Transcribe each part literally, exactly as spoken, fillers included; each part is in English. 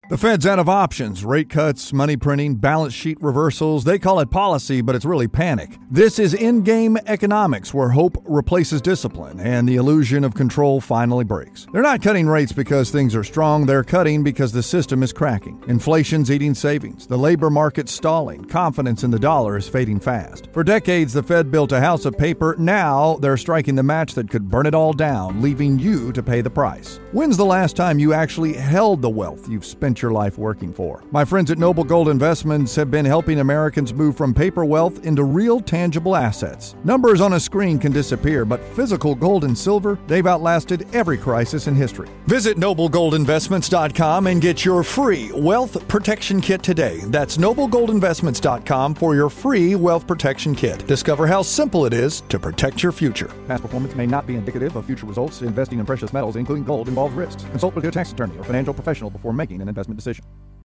The Fed's out of options. Rate cuts, money printing, balance sheet reversals. They call it policy, but it's really panic. This is in-game economics, where hope replaces discipline and the illusion of control finally breaks. They're not cutting rates because things are strong. They're cutting because the system is cracking. Inflation's eating savings. The labor market's stalling. Confidence in the dollar is fading fast. For decades, the Fed built a house of paper. Now they're striking the match that could burn it all down, leaving you to pay the price. When's the last time you actually held the wealth you've spent your life working for? My friends at Noble Gold Investments have been helping Americans move from paper wealth into real tangible assets. Numbers on a screen can disappear, but physical gold and silver, they've outlasted every crisis in history. Visit noble gold investments dot com and get your free wealth protection kit today. That's noble gold investments dot com for your free wealth protection kit. Discover how simple it is to protect your future. Past performance may not be indicative of future results. Investing in precious metals, including gold, involves risks. Consult with your tax attorney or financial professional before making an investment decision.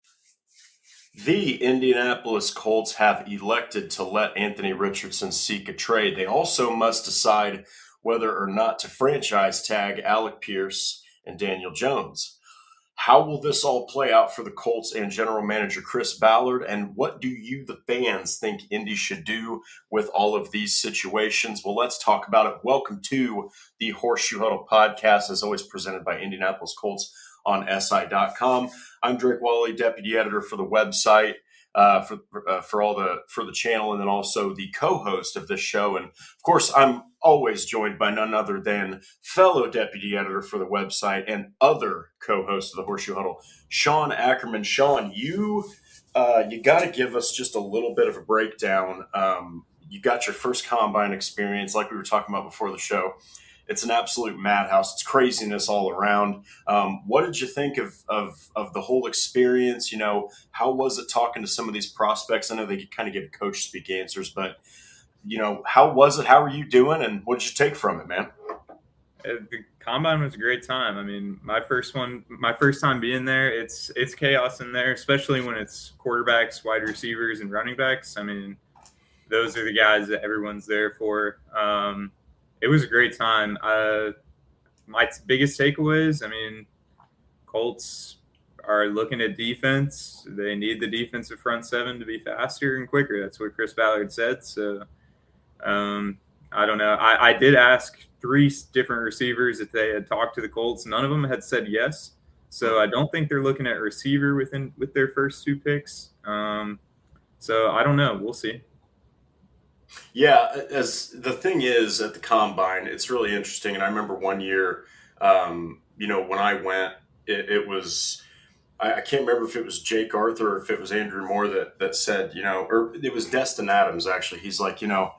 The Indianapolis Colts have elected to let Anthony Richardson seek a trade. They also must decide whether or not to franchise tag Alec Pierce and Daniel Jones. How will this all play out for the Colts and general manager Chris Ballard? And what do you, the fans, think Indy should do with all of these situations? Well, let's talk about it. Welcome to the Horseshoe Huddle podcast, as always presented by Indianapolis Colts on S I dot com. I'm Drake Wally, deputy editor for the website, uh, for uh, for all the for the channel, and then also the co-host of this show. And of course, I'm always joined by none other than fellow deputy editor for the website and other co-host of the Horseshoe Huddle, Sean Ackerman. Sean, you uh, you got to give us just a little bit of a breakdown. Um, you got your first combine experience, like we were talking about before the show. It's an absolute madhouse. It's craziness all around. Um, what did you think of, of of the whole experience? You know, how was it talking to some of these prospects? I know they kind of give coach speak answers, but, you know, how was it? How are you doing? And what did you take from it, man? The combine was a great time. I mean, my first one, my first time being there, it's it's chaos in there, especially when it's quarterbacks, wide receivers, and running backs. I mean, those are the guys that everyone's there for. Um, It was a great time. Uh, my t- biggest takeaways, I mean, Colts are looking at defense. They need the defensive front seven to be faster and quicker. That's what Chris Ballard said. So, um, I don't know. I, I did ask three different receivers if they had talked to the Colts. None of them had said yes. So I don't think they're looking at receiver within with their first two picks. Um, so I don't know. We'll see. Yeah, as the thing is at the combine, it's really interesting. And I remember one year, um, you know, when I went, it, it was, I, I can't remember if it was Jake Arthur or if it was Andrew Moore that, that said, you know, or it was Destin Adams, actually. He's like, you know,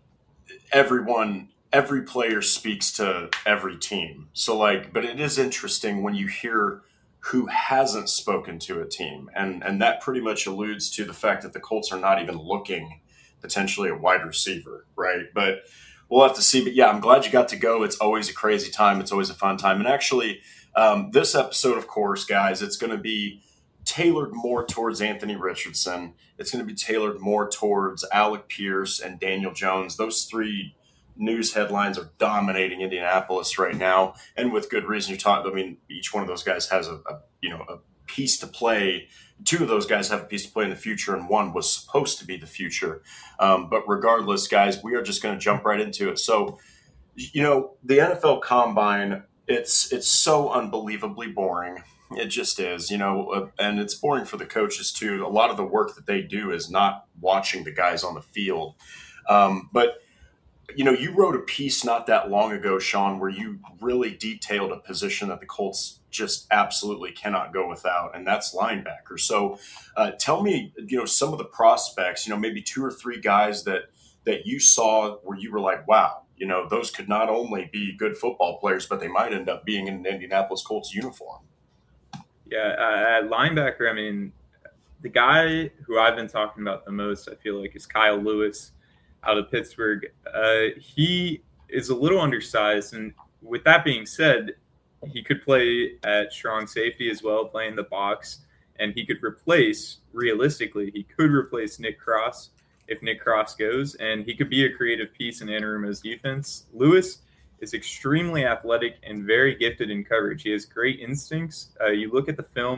everyone, every player speaks to every team. So like, but it is interesting when you hear who hasn't spoken to a team. And, and that pretty much alludes to the fact that the Colts are not even looking potentially a wide receiver, right? But we'll have to see. But yeah, I'm glad you got to go. It's always a crazy time. It's always a fun time. And actually, um, this episode, of course, guys, it's going to be tailored more towards Anthony Richardson. It's going to be tailored more towards Alec Pierce and Daniel Jones. Those three news headlines are dominating Indianapolis right now, and with good reason. You're talking. I mean, each one of those guys has a, a you know a piece to play. Two of those guys have a piece to play in the future, and one was supposed to be the future. Um, but regardless, guys, we are just going to jump right into it. So, you know, the N F L Combine, it's it's so unbelievably boring. It just is, you know, uh, and it's boring for the coaches too. A lot of the work that they do is not watching the guys on the field. Um, but, you know, you wrote a piece not that long ago, Sean, where you really detailed a position that the Colts just absolutely cannot go without, and that's linebacker. So uh, tell me, you know, some of the prospects, you know, maybe two or three guys that that you saw where you were like, wow, you know, those could not only be good football players, but they might end up being in an Indianapolis Colts uniform. Yeah, uh, at linebacker, I mean, the guy who I've been talking about the most, I feel like, is Kyle Lewis out of Pittsburgh. Uh, he is a little undersized, and with that being said, he could play at strong safety as well, playing the box, and he could replace, realistically, he could replace Nick Cross if Nick Cross goes, and he could be a creative piece in Anarumo's defense. Lewis is extremely athletic and very gifted in coverage. He has great instincts. Uh, you look at the film,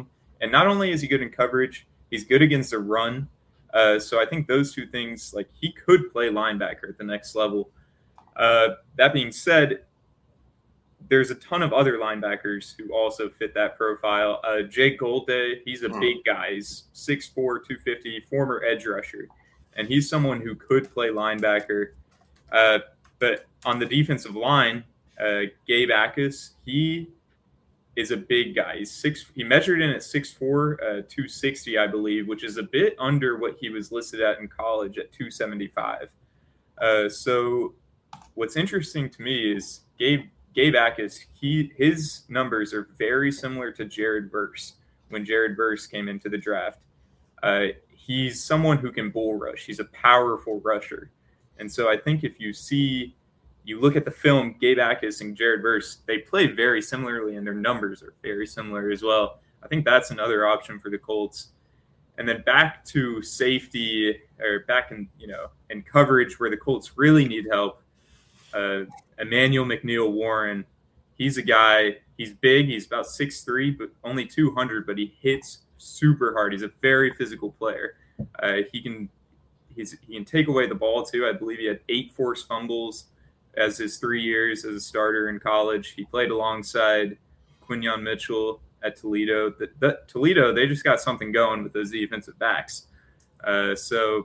And not only is he good in coverage, he's good against the run. Uh, so I think those two things, like he could play linebacker at the next level. Uh, that being said, there's a ton of other linebackers who also fit that profile. Uh, Jake Golday, he's a big guy. He's six four, two fifty, former edge rusher. And he's someone who could play linebacker. Uh, but on the defensive line, uh, Gabe Akis, he is a big guy. He's six. He measured in at six four, uh, two sixty, I believe, which is a bit under what he was listed at in college at two seventy-five. Uh, so what's interesting to me is Gabe Gabe Akis, he his numbers are very similar to Jared Verse when Jared Verse came into the draft. Uh, he's someone who can bull rush. He's a powerful rusher. And so I think if you see, you look at the film, Gabe Akis and Jared Verse, they play very similarly and their numbers are very similar as well. I think that's another option for the Colts. And then back to safety, or back in, you know, in coverage where the Colts really need help. Uh, Emmanuel McNeil Warren, he's a guy, he's big, he's about six three, but only two hundred, but he hits super hard. He's a very physical player. Uh, he can he's, he can take away the ball too. I believe he had eight forced fumbles as his three years as a starter in college. He played alongside Quinyon Mitchell at Toledo. The, the, Toledo, they just got something going with those defensive backs. Uh, so,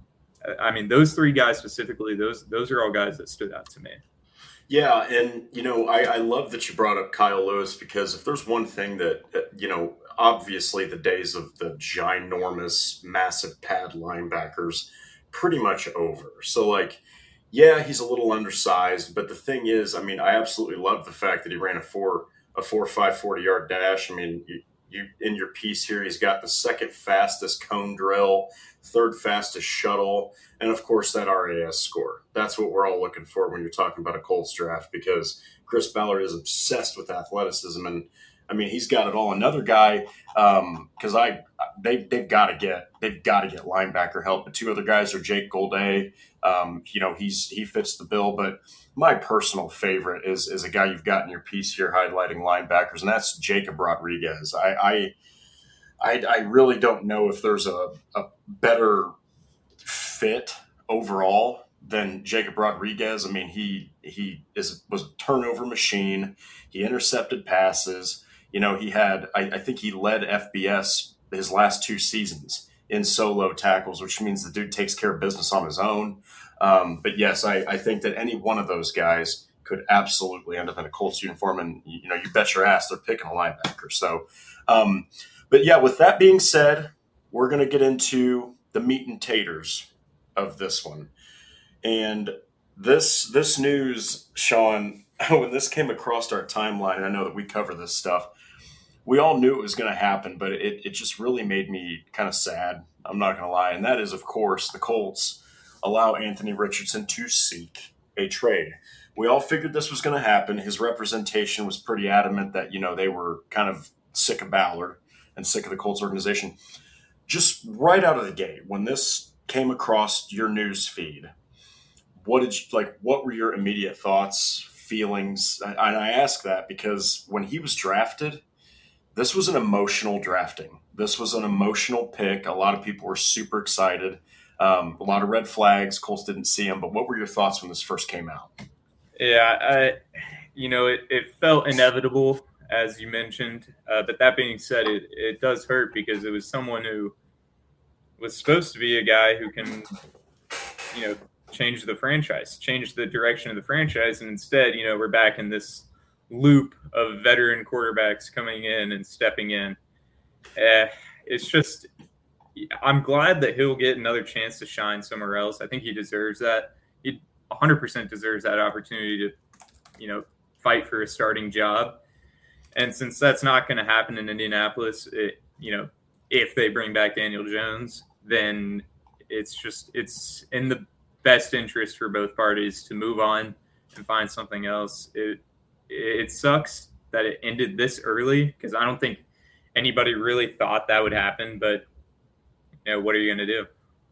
I mean, those three guys specifically, those those are all guys that stood out to me. Yeah, and, you know, I, I love that you brought up Kyle Lewis, because if there's one thing that, that, you know, obviously the days of the ginormous, massive pad linebackers pretty much over. So, like, yeah, he's a little undersized, but the thing is, I mean, I absolutely love the fact that he ran a four a four five forty-yard dash. I mean, you, you in your piece here, he's got the second fastest cone drill, third fastest shuttle, and of course that R A S score. That's what we're all looking for when you're talking about a Colts draft, because Chris Ballard is obsessed with athleticism, and I mean, he's got it all. Another guy, because um, I they they've got to get they've got to get linebacker help. The two other guys are Jake Golday. Um, you know, he's he fits the bill, but my personal favorite is is a guy you've got in your piece here highlighting linebackers, and that's Jacob Rodriguez. I I I, I really don't know if there's a, a better fit overall than Jacob Rodriguez. I mean, he he is was a turnover machine. He intercepted passes. You know, he had I, I think he led F B S his last two seasons in solo tackles, which means the dude takes care of business on his own. Um, but yes, I, I think that any one of those guys could absolutely end up in a Colts uniform, and you know, you bet your ass they're picking a linebacker. So, um, but yeah, with that being said, we're going to get into the meat and taters of this one. And this this news, Sean, when this came across our timeline, and I know that we cover this stuff, we all knew it was going to happen, but it, it just really made me kind of sad. I'm not going to lie. And that is, of course, the Colts allow Anthony Richardson to seek a trade. We all figured this was going to happen. His representation was pretty adamant that, you know, they were kind of sick of Ballard and sick of the Colts organization. Just right out of the gate, when this came across your news feed, what did you, like, what were your immediate thoughts, feelings? And I ask that because when he was drafted, this was an emotional drafting. This was an emotional pick. A lot of people were super excited. Um, a lot of red flags. Colts didn't see him. But what were your thoughts when this first came out? Yeah, I, you know, it, it felt inevitable, as you mentioned. Uh, but that being said, it, it does hurt because it was someone who was supposed to be a guy who can, you know, change the franchise, change the direction of the franchise. And instead, you know, we're back in this loop of veteran quarterbacks coming in and stepping in. Uh, it's just, I'm glad that he'll get another chance to shine somewhere else. I think he deserves that. He one hundred percent deserves that opportunity to, you know, fight for a starting job. And since that's not going to happen in Indianapolis, it, you know, if they bring back Daniel Jones, then it's just, it's in the best interest for both parties to move on and find something else. It, it sucks that it ended this early because I don't think anybody really thought that would happen, but you know, what are you going to do?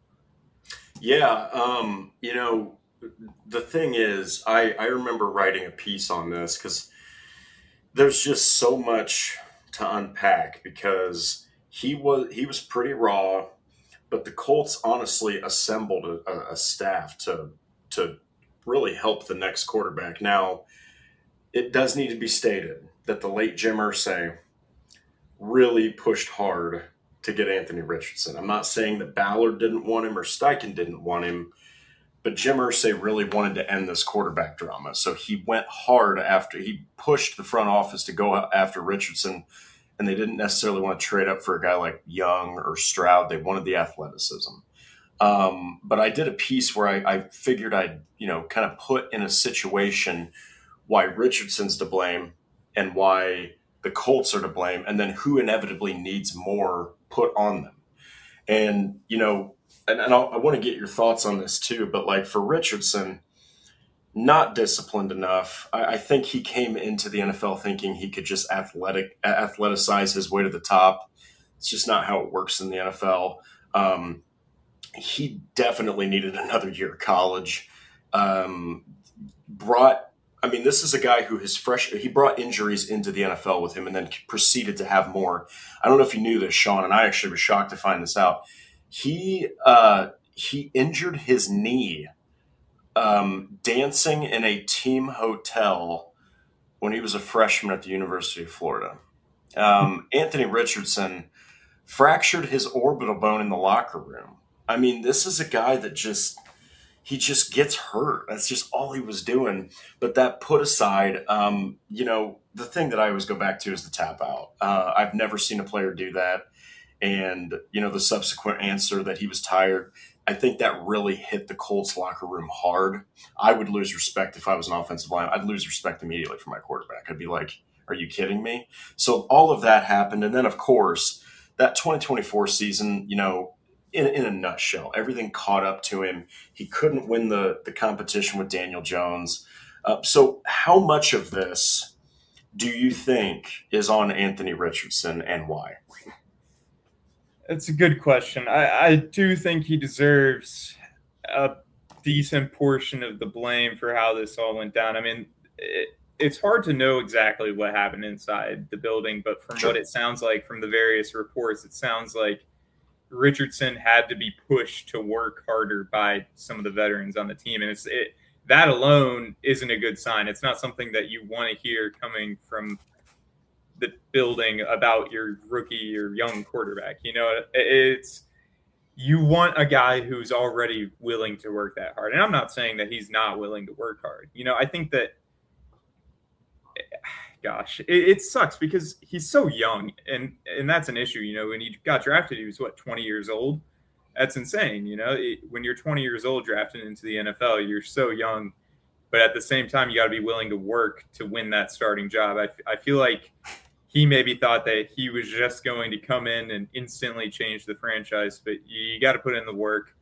Yeah. Um, you know, the thing is, I, I remember writing a piece on this because there's just so much to unpack because he was he was pretty raw, but the Colts honestly assembled a, a staff to to really help the next quarterback. Now, it does need to be stated that the late Jim Irsay really pushed hard to get Anthony Richardson. I'm not saying that Ballard didn't want him or Steichen didn't want him, but Jim Irsay really wanted to end this quarterback drama. So he went hard after he pushed the front office to go after Richardson, and they didn't necessarily want to trade up for a guy like Young or Stroud. They wanted the athleticism. Um, but I did a piece where I, I figured I'd, you know, kind of put in a situation why Richardson's to blame and why the Colts are to blame, and then who inevitably needs more put on them. And, you know, and, and I'll, I want to get your thoughts on this too, but like for Richardson, not disciplined enough. I, I think he came into the N F L thinking he could just athletic athleticize his way to the top. It's just not how it works in the N F L. Um, he definitely needed another year of college. Um, brought I mean, this is a guy who his fresh he brought injuries into the N F L with him and then proceeded to have more. I don't know if you knew this, Sean, and I actually was shocked to find this out. He uh, he injured his knee um, dancing in a team hotel when he was a freshman at the University of Florida. Um, Anthony Richardson fractured his orbital bone in the locker room. I mean, this is a guy that just he just gets hurt. That's just all he was doing. But that put aside, um, you know, the thing that I always go back to is the tap out. Uh, I've never seen a player do that. And, you know, the subsequent answer that he was tired, I think that really hit the Colts locker room hard. I would lose respect if I was an offensive line. I'd lose respect immediately for my quarterback. I'd be like, are you kidding me? So all of that happened. And then, of course, that twenty twenty-four season, you know, In, in a nutshell, everything caught up to him. He couldn't win the, the competition with Daniel Jones. Uh, so how much of this do you think is on Anthony Richardson and why? That's a good question. I, I do think he deserves a decent portion of the blame for how this all went down. I mean, it, it's hard to know exactly what happened inside the building, but from Sure. what it sounds like from the various reports, it sounds like Richardson had to be pushed to work harder by some of the veterans on the team. And it's it, that alone isn't a good sign. It's not something that you want to hear coming from the building about your rookie or young quarterback. You know, it's you want a guy who's already willing to work that hard. And I'm not saying that he's not willing to work hard. You know, I think that Gosh, it, it sucks because he's so young, and and that's an issue. You know, when he got drafted, he was what twenty years old. That's insane. You know, it, when you're twenty years old drafted into the N F L, you're so young, but at the same time, you got to be willing to work to win that starting job. I I feel like he maybe thought that he was just going to come in and instantly change the franchise, but you, you got to put in the work.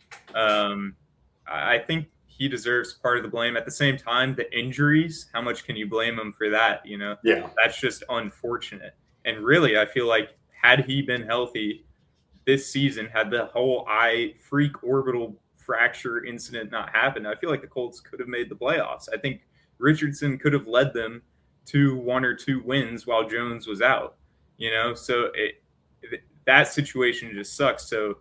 Um, I think he deserves part of the blame. At the same time, the injuries, how much can you blame him for that? You know, Yeah. that's just unfortunate. And really, I feel like had he been healthy this season, had the whole eye freak orbital fracture incident not happened, I feel like the Colts could have made the playoffs. I think Richardson could have led them to one or two wins while Jones was out, you know, so it, that situation just sucks. So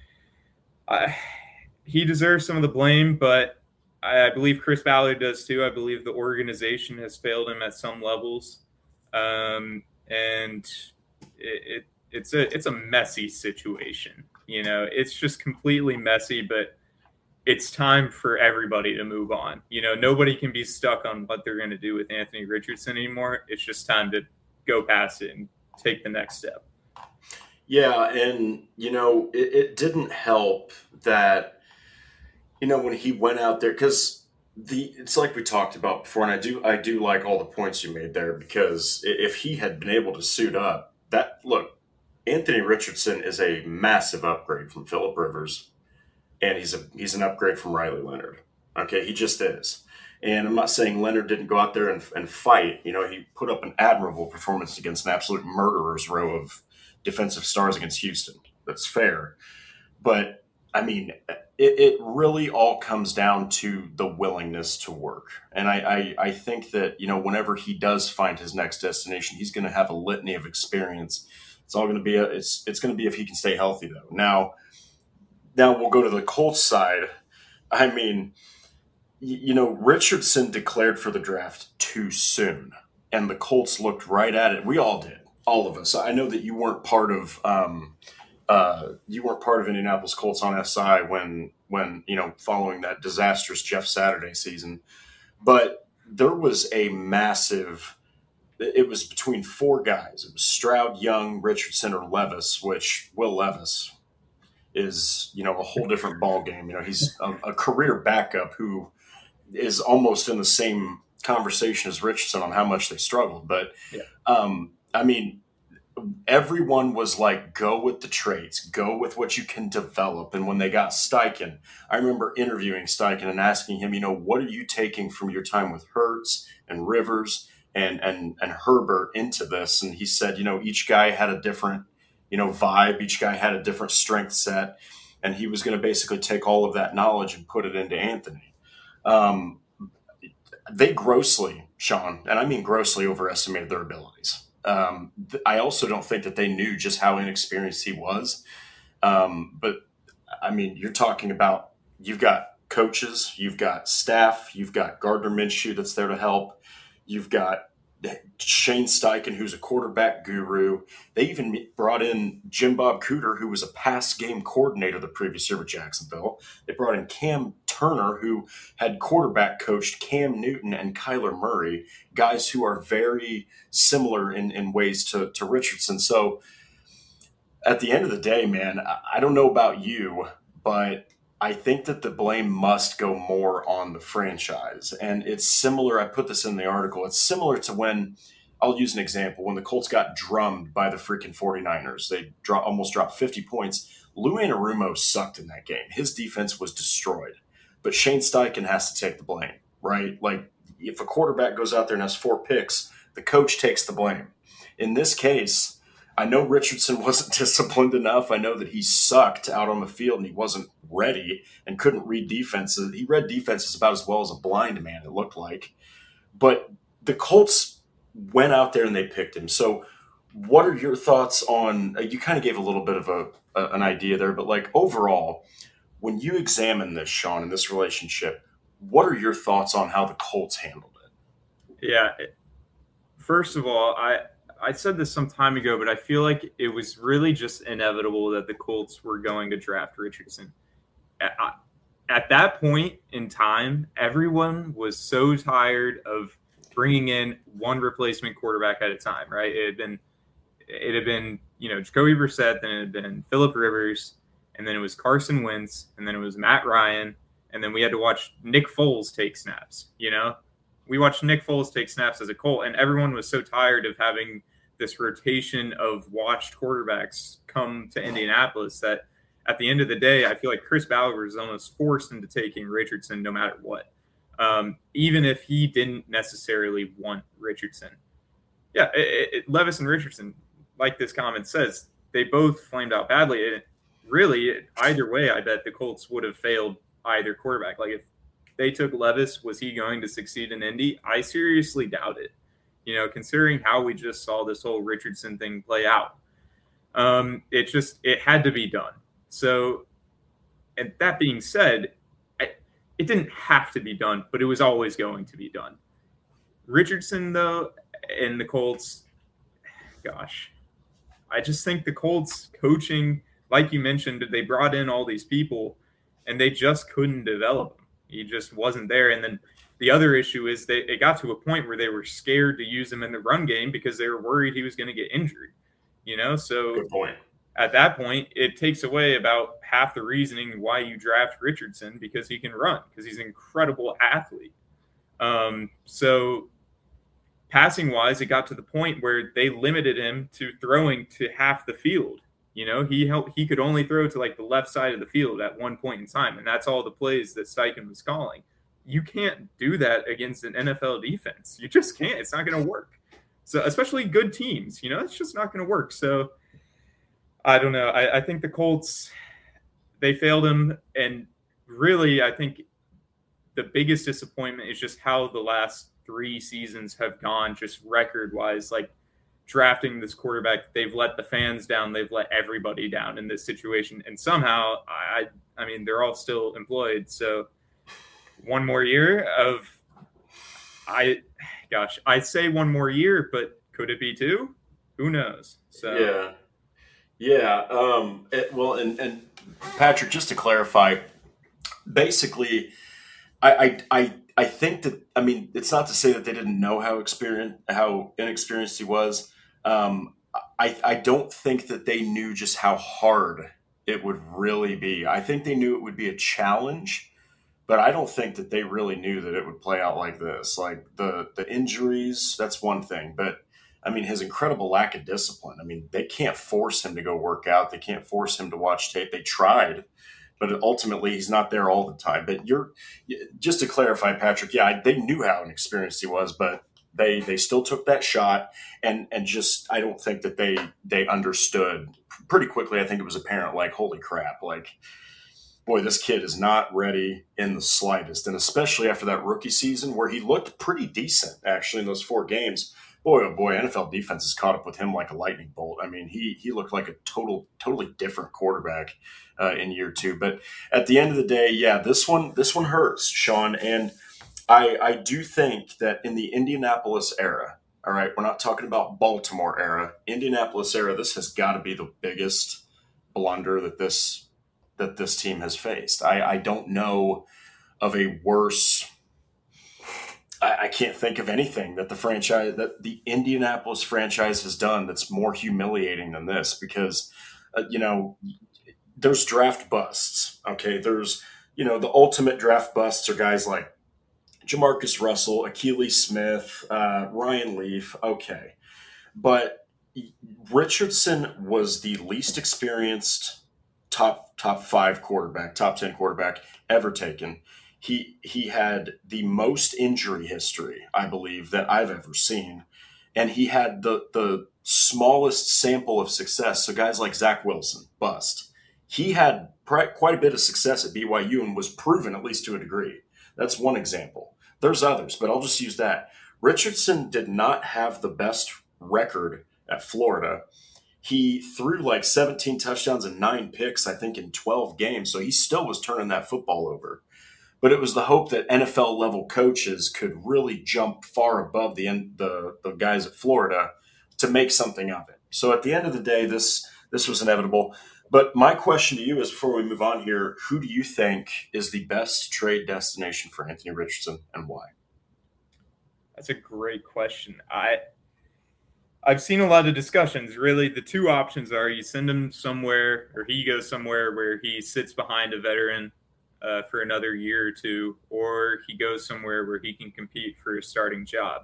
uh, he deserves some of the blame, but I believe Chris Ballard does too. I believe the organization has failed him at some levels, um, and it, it, it's a it's a messy situation. You know, it's just completely messy. But it's time for everybody to move on. You know, nobody can be stuck on what they're going to do with Anthony Richardson anymore. It's just time to go past it and take the next step. Yeah, and you know, it, it didn't help that. You know, when he went out there, because the it's like we talked about before, and I do I do like all the points you made there, because if he had been able to suit up, that look, Anthony Richardson is a massive upgrade from Phillip Rivers, and he's a he's an upgrade from Riley Leonard. Okay, he just is. And I'm not saying Leonard didn't go out there and, and fight. You know, he put up an admirable performance against an absolute murderer's row of defensive stars against Houston. That's fair. But I mean, it, it really all comes down to the willingness to work. And I, I, I think that, you know, whenever he does find his next destination, he's going to have a litany of experience It's all going to be a, it's it's going to be if he can stay healthy though. Now, now we'll go to the Colts side. I mean, you, you know, Richardson declared for the draft too soon, and the Colts looked right at it. We all did, all of us. I know that you weren't part of um, uh, you weren't part of Indianapolis Colts on S I when when you know following that disastrous Jeff Saturday season, but there was a massive. It was between four guys. It was Stroud, Young, Richardson, or Levis, which Will Levis is, you know, a whole different ball game. You know, he's a, a career backup who is almost in the same conversation as Richardson on how much they struggled. But, yeah. um, I mean, everyone was like, go with the traits, go with what you can develop. And when they got Steichen, I remember interviewing Steichen and asking him, you know, what are you taking from your time with Hurts and Rivers and and and Herbert into this? And he said, you know, each guy had a different, you know, vibe. Each guy had a different strength set. And he was going to basically take all of that knowledge and put it into Anthony. Um, they grossly, Sean, and I mean grossly overestimated their abilities. Um, th- I also don't think that they knew just how inexperienced he was. Um, but, I mean, you're talking about you've got coaches, you've got staff, you've got Gardner Minshew that's there to help. You've got Shane Steichen, who's a quarterback guru. They even brought in Jim Bob Cooter, who was a pass game coordinator the previous year with Jacksonville. They brought in Cam Turner, who had quarterback coached Cam Newton and Kyler Murray, guys who are very similar in, in ways to, to Richardson. So at the end of the day, man, I don't know about you, but I think that the blame must go more on the franchise. And it's similar. I put this in the article. It's similar to when, I'll use an example, when the Colts got drummed by the freaking 49ers. They dro- almost dropped fifty points. Lou Anarumo sucked in that game. His defense was destroyed. But Shane Steichen has to take the blame, right? Like, if a quarterback goes out there and has four picks, the coach takes the blame. In this case, I know Richardson wasn't disciplined enough. I know that he sucked out on the field and he wasn't ready and couldn't read defenses. He read defenses about as well as a blind man, it looked like. But the Colts went out there and they picked him. So what are your thoughts on – you kind of gave a little bit of a, a an idea there, but like overall, when you examine this, Sean, in this relationship, what are your thoughts on how the Colts handled it? Yeah. First of all, I – I said this some time ago, but I feel like it was really just inevitable that the Colts were going to draft Richardson. At, at that point in time, everyone was so tired of bringing in one replacement quarterback at a time, right? It had been, it had been, you know, Jacoby Brissett, then it had been Phillip Rivers, and then it was Carson Wentz, and then it was Matt Ryan, and then we had to watch Nick Foles take snaps, you know? We watched Nick Foles take snaps as a Colt, and everyone was so tired of having this rotation of watched quarterbacks come to Indianapolis that at the end of the day, I feel like Chris Ballard was almost forced into taking Richardson no matter what, um, even if he didn't necessarily want Richardson. Yeah, it, it, Levis and Richardson, like this comment says, they both flamed out badly. And really, either way, I bet the Colts would have failed either quarterback. Like if they took Levis, was he going to succeed in Indy? I seriously doubt it. You know, considering how we just saw this whole Richardson thing play out, um, it just it had to be done. So, and that being said, I, it didn't have to be done, but it was always going to be done. Richardson, though, and the Colts, gosh, I just think the Colts coaching, like you mentioned, they brought in all these people, and they just couldn't develop him. He just wasn't there, and then. The other issue is they it got to a point where they were scared to use him in the run game because they were worried he was going to get injured, you know? So Good point. At that point, it takes away about half the reasoning why you draft Richardson because he can run, because he's an incredible athlete. Um, so passing-wise, it got to the point where they limited him to throwing to half the field. You know, he helped, he could only throw to like the left side of the field at one point in time, and that's all the plays that Steichen was calling. You can't do that against an N F L defense. You just can't. It's not going to work. So especially good teams, you know, it's just not going to work. So I don't know. I, I think the Colts, they failed him. And really, I think the biggest disappointment is just how the last three seasons have gone just record wise. Like drafting this quarterback. They've let the fans down. They've let everybody down in this situation. And somehow, I, I mean, they're all still employed. So one more year of, I, gosh, I say one more year, but could it be two? Who knows? So yeah, yeah. Um, it, well, and and Patrick, just to clarify, basically, I, I I I think that I mean it's not to say that they didn't know how experienced how inexperienced he was. Um, I I don't think that they knew just how hard it would really be. I think they knew it would be a challenge, but I don't think that they really knew that it would play out like this. Like the the injuries, that's one thing, but I mean his incredible lack of discipline. I mean they can't force him to go work out. They can't force him to watch tape. They tried, but ultimately he's not there all the time. But you're just to clarify, Patrick. Yeah, they knew how inexperienced he was, but they they still took that shot, and and just I don't think that they they understood pretty quickly. I think it was apparent. Like holy crap, like. Boy, this kid is not ready in the slightest. And especially after that rookie season where he looked pretty decent, actually, in those four games. Boy, oh boy, N F L defense has caught up with him like a lightning bolt. I mean, he he looked like a total, totally different quarterback uh, in year two. But at the end of the day, yeah, this one this one hurts, Sean. And I, I do think that in the Indianapolis era, all right, we're not talking about Baltimore era, Indianapolis era, this has got to be the biggest blunder that this – that this team has faced. I, I don't know of a worse, I, I can't think of anything that the franchise, that the Indianapolis franchise has done that's more humiliating than this because, uh, you know, there's draft busts, okay? There's, you know, the ultimate draft busts are guys like Jamarcus Russell, Achilles Smith, uh, Ryan Leaf, okay. But Richardson was the least experienced top top five quarterback, top ten quarterback ever taken. He he had the most injury history, I believe, that I've ever seen. And he had the the smallest sample of success. So guys like Zach Wilson, bust. He had quite a bit of success at B Y U and was proven, at least to a degree. That's one example. There's others, but I'll just use that. Richardson did not have the best record at Florida. He threw like seventeen touchdowns and nine picks, I think, in twelve games. So he still was turning that football over. But it was the hope that N F L level coaches could really jump far above the the, the guys at Florida to make something of it. So at the end of the day, this this was inevitable. But my question to you is, before we move on here, who do you think is the best trade destination for Anthony Richardson and why? That's a great question. I I've seen a lot of discussions. Really, the two options are you send him somewhere or he goes somewhere where he sits behind a veteran uh, for another year or two, or he goes somewhere where he can compete for a starting job.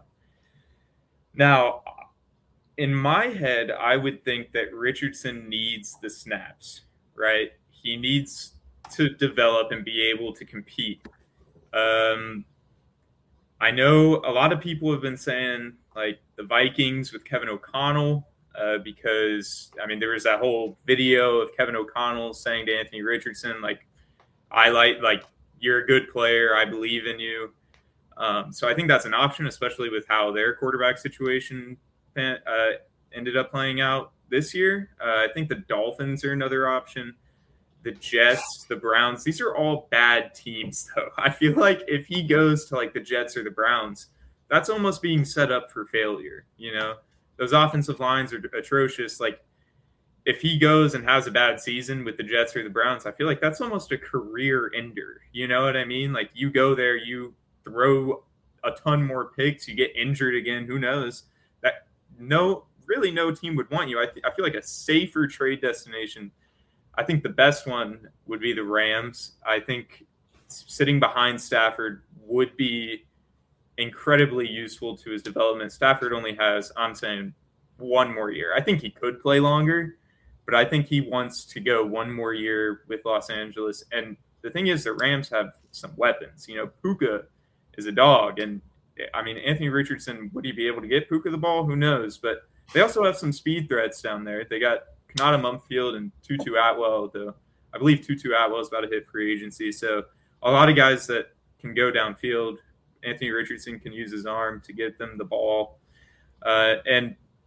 Now, in my head, I would think that Richardson needs the snaps, right? He needs to develop and be able to compete. Um, I know a lot of people have been saying, like, the Vikings with Kevin O'Connell, uh, because, I mean, there was that whole video of Kevin O'Connell saying to Anthony Richardson, like, I like, like, you're a good player. I believe in you. Um, so I think that's an option, especially with how their quarterback situation uh, ended up playing out this year. Uh, I think the Dolphins are another option. The Jets, the Browns, these are all bad teams, though. I feel like if he goes to, like, the Jets or the Browns, that's almost being set up for failure. You know, those offensive lines are atrocious. Like, if he goes and has a bad season with the Jets or the Browns, I feel like that's almost a career ender. You know what I mean? Like, you go there, you throw a ton more picks, you get injured again. Who knows? That no, really, no team would want you. I, th- I feel like a safer trade destination. I think the best one would be the Rams. I think sitting behind Stafford would be incredibly useful to his development. Stafford only has, I'm saying, one more year. I think he could play longer, but I think he wants to go one more year with Los Angeles. And the thing is, the Rams have some weapons. You know, Puka is a dog. And, I mean, Anthony Richardson, would he be able to get Puka the ball? Who knows? But they also have some speed threats down there. They got Kanata Mumfield and Tutu Atwell, though. I believe Tutu Atwell is about to hit free agency. So a lot of guys that can go downfield. Anthony Richardson can use his arm to get them the ball. Uh, and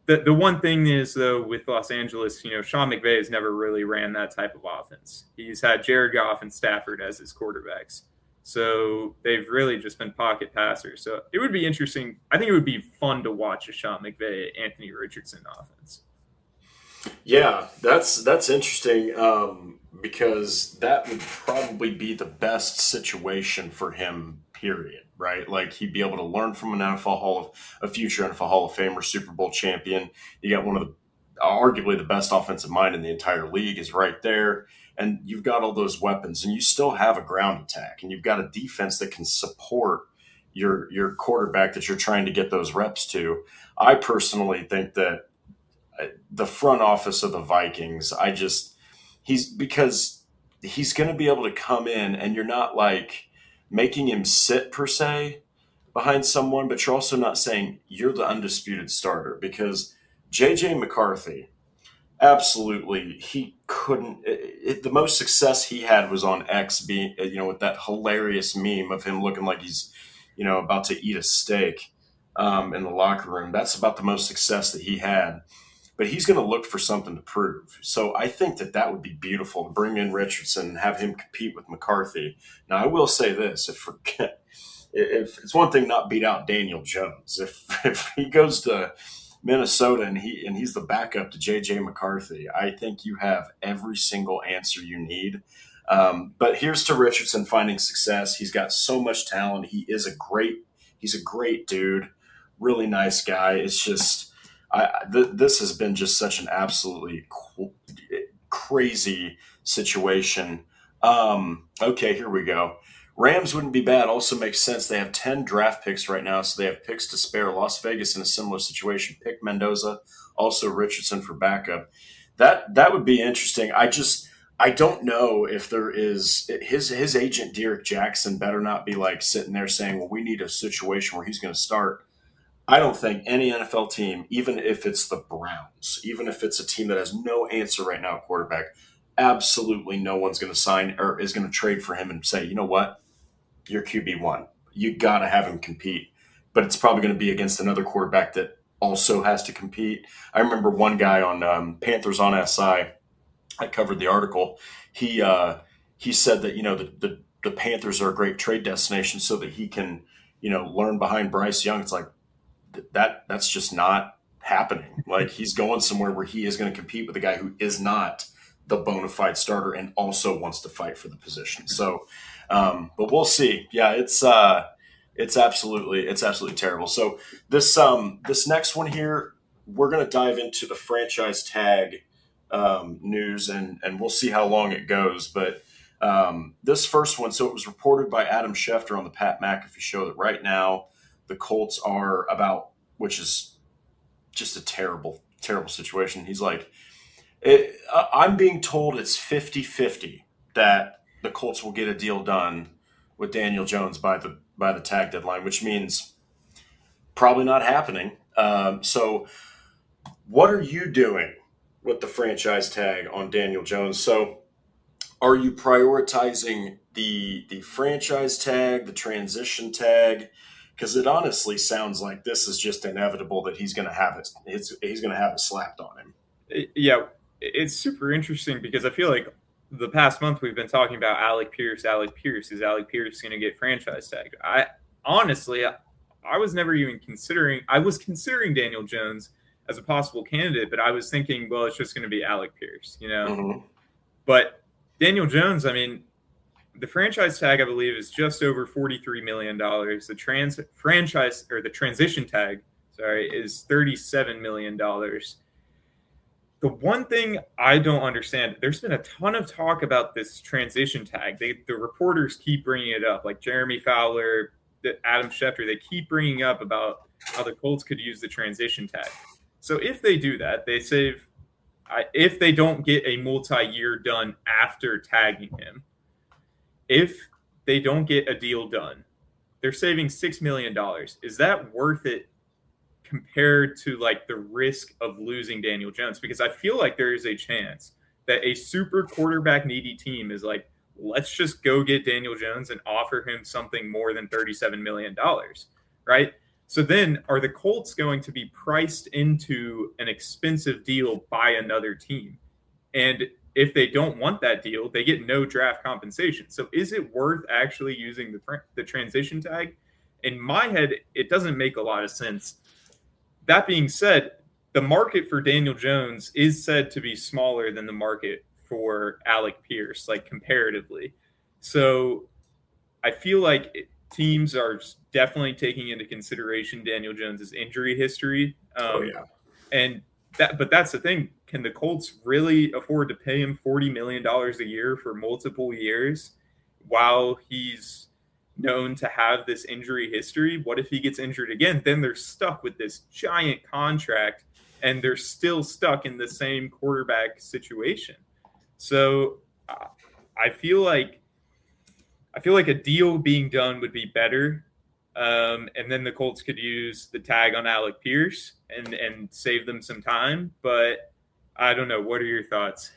the the one thing is, though, with Los Angeles, you know, Sean McVay has never really ran that type of offense. He's had Jared Goff and Stafford as his quarterbacks. So they've really just been pocket passers. So it would be interesting. I think it would be fun to watch a Sean McVay, Anthony Richardson offense. Yeah, that's that's interesting um, because that would probably be the best situation for him, period, right? Like he'd be able to learn from an N F L Hall of a future N F L Hall of Famer, Super Bowl champion. You got one of the arguably the best offensive mind in the entire league is right there. And you've got all those weapons and you still have a ground attack and you've got a defense that can support your your quarterback that you're trying to get those reps to. I personally think that the front office of the Vikings, I just, he's, because he's going to be able to come in and you're not like making him sit per se behind someone, but you're also not saying you're the undisputed starter because J J McCarthy, absolutely, he couldn't. It, it, the most success he had was on X, being you know with that hilarious meme of him looking like he's you know about to eat a steak um, in the locker room. That's about the most success that he had. But he's going to look for something to prove. So I think that that would be beautiful to bring in Richardson and have him compete with McCarthy. Now I will say this: if forget, if it's one thing not beat out Daniel Jones, if if he goes to Minnesota and he and he's the backup to J J McCarthy, I think you have every single answer you need. Um, but here's to Richardson finding success. He's got so much talent. He is a great, he's a great dude, really nice guy. It's just, I th- this has been just such an absolutely qu- crazy situation. Um, okay, here we go. Rams wouldn't be bad. Also makes sense. They have ten draft picks right now, so they have picks to spare. Las Vegas in a similar situation. Pick Mendoza, also Richardson for backup. That that would be interesting. I just I don't know if there is his his agent Derek Jackson better not be like sitting there saying, well, we need a situation where he's going to start. I don't think any N F L team, even if it's the Browns, even if it's a team that has no answer right now at quarterback, absolutely no one's going to sign or is going to trade for him and say, you know what? You're Q B one. You got to have him compete. But it's probably going to be against another quarterback that also has to compete. I remember one guy on um, Panthers on S I, I covered the article. He uh, he said that, you know, the, the, the Panthers are a great trade destination so that he can, you know, learn behind Bryce Young. It's like, that that's just not happening. Like he's going somewhere where he is going to compete with a guy who is not the bona fide starter and also wants to fight for the position. So, um, but we'll see. Yeah, it's uh, it's absolutely it's absolutely terrible. So this um, this next one here, we're going to dive into the franchise tag um, news, and and we'll see how long it goes. But um, this first one, so it was reported by Adam Schefter on the Pat McAfee show that right now the Colts are about, which is just a terrible, terrible situation. He's like, it, I'm being told it's fifty-fifty that the Colts will get a deal done with Daniel Jones by the by the tag deadline, which means probably not happening. Um, so what are you doing with the franchise tag on Daniel Jones? So are you prioritizing the the franchise tag, the transition tag? Because it honestly sounds like this is just inevitable that he's going to have it. It's, he's going to have it slapped on him. Yeah, it's super interesting because I feel like the past month we've been talking about Alec Pierce. Alec Pierce is Alec Pierce going to get franchise tagged? I honestly, I, I was never even considering. I was considering Daniel Jones as a possible candidate, but I was thinking, well, it's just going to be Alec Pierce, you know. Mm-hmm. But Daniel Jones, I mean. The franchise tag, I believe, is just over forty-three million dollars. The trans franchise or the transition tag, sorry, is thirty-seven million dollars. The one thing I don't understand, there's been a ton of talk about this transition tag. They, the reporters keep bringing it up, like Jeremy Fowler, Adam Schefter. They keep bringing up about how the Colts could use the transition tag. So if they do that, they save. I, if they don't get a multi-year done after tagging him. If they don't get a deal done, they're saving six million dollars. Is that worth it compared to like the risk of losing Daniel Jones? Because I feel like there is a chance that a super quarterback needy team is like, let's just go get Daniel Jones and offer him something more than thirty-seven million dollars, right? So then are the Colts going to be priced into an expensive deal by another team? And if they don't want that deal, they get no draft compensation. So is it worth actually using the, the transition tag? In my head, it doesn't make a lot of sense. That being said, the market for Daniel Jones is said to be smaller than the market for Alec Pierce, like comparatively. So I feel like it, teams are definitely taking into consideration Daniel Jones's injury history. Um, oh, yeah. And that, but that's the thing. Can the Colts really afford to pay him forty million dollars a year for multiple years while he's known to have this injury history? What if he gets injured again? Then they're stuck with this giant contract and they're still stuck in the same quarterback situation. So uh, I feel like I feel like a deal being done would be better. Um, and then the Colts could use the tag on Alec Pierce and, and save them some time. But I don't know. What are your thoughts?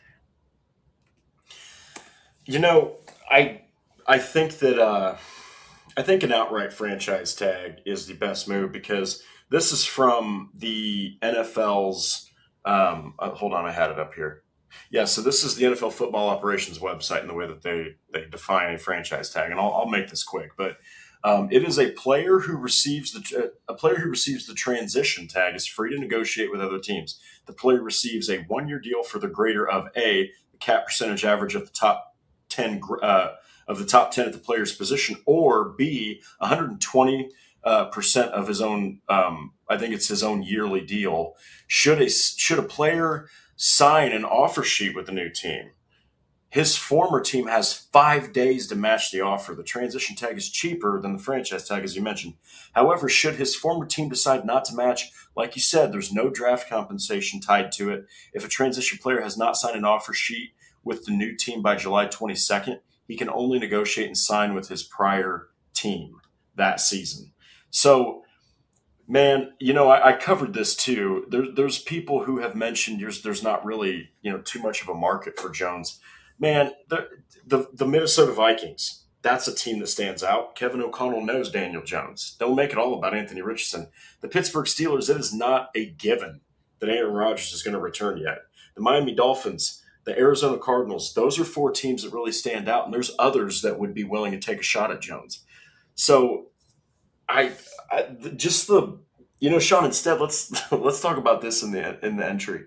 You know, I I think that uh, I think an outright franchise tag is the best move because this is from the N F L's um, – uh, hold on, I had it up here. Yeah, so this is the N F L Football Operations website and the way that they, they define a franchise tag. And I'll, I'll make this quick, but um, it is a player who receives the a player who receives the transition tag is free to negotiate with other teams. The player receives a one-year deal for the greater of A, the cap percentage average of the top ten uh, of the top ten at the player's position, or B, one hundred twenty uh, percent of his own. Um, I think it's his own yearly deal. Should a should a player sign an offer sheet with the new team, his former team has five days to match the offer. The transition tag is cheaper than the franchise tag, as you mentioned. However, should his former team decide not to match, like you said, there's no draft compensation tied to it. If a transition player has not signed an offer sheet with the new team by July twenty-second, he can only negotiate and sign with his prior team that season. So, man, you know, I, I covered this too. There, there's people who have mentioned there's, there's not really, you know, too much of a market for Jones. Man, the, the the Minnesota Vikings, that's a team that stands out. Kevin O'Connell knows Daniel Jones. Don't make it all about Anthony Richardson. The Pittsburgh Steelers, it is not a given that Aaron Rodgers is going to return yet. The Miami Dolphins, the Arizona Cardinals, those are four teams that really stand out, and there's others that would be willing to take a shot at Jones. So, I, I just the you know, Sean. Instead, let's let's talk about this in the in the entry.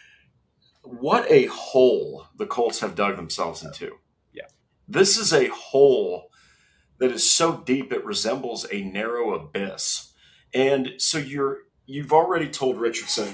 What a hole the Colts have dug themselves into. Yeah, this is a hole that is so deep it resembles a narrow abyss. And so you're you've already told Richardson,